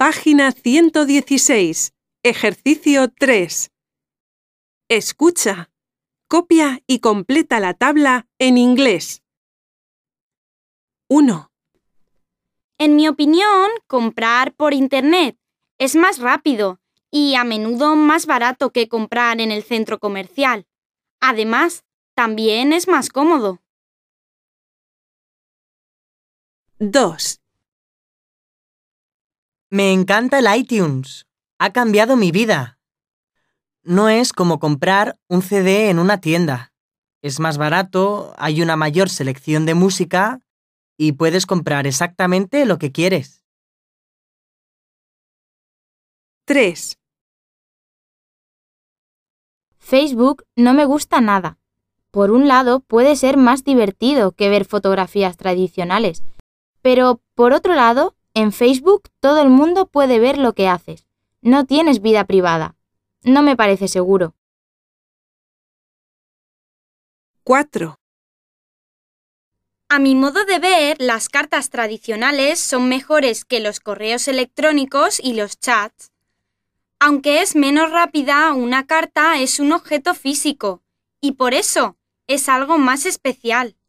Página 116. Ejercicio 3. Escucha. Copia y completa la tabla en inglés. 1, En mi opinión, comprar por Internet es más rápido y a menudo más barato que comprar en el centro comercial. Además, también es más cómodo. 2, Me encanta el iTunes. Ha cambiado mi vida. No es como comprar un CD en una tienda. Es más barato, hay una mayor selección de música y puedes comprar exactamente lo que quieres. 3, Facebook no me gusta nada. Por un lado, puede ser más divertido que ver fotografías tradicionales, pero por otro lado, en Facebook todo el mundo puede ver lo que haces. No tienes vida privada. No me parece seguro. 4, A mi modo de ver, las cartas tradicionales son mejores que los correos electrónicos y los chats. Aunque es menos rápida, una carta es un objeto físico y por eso es algo más especial.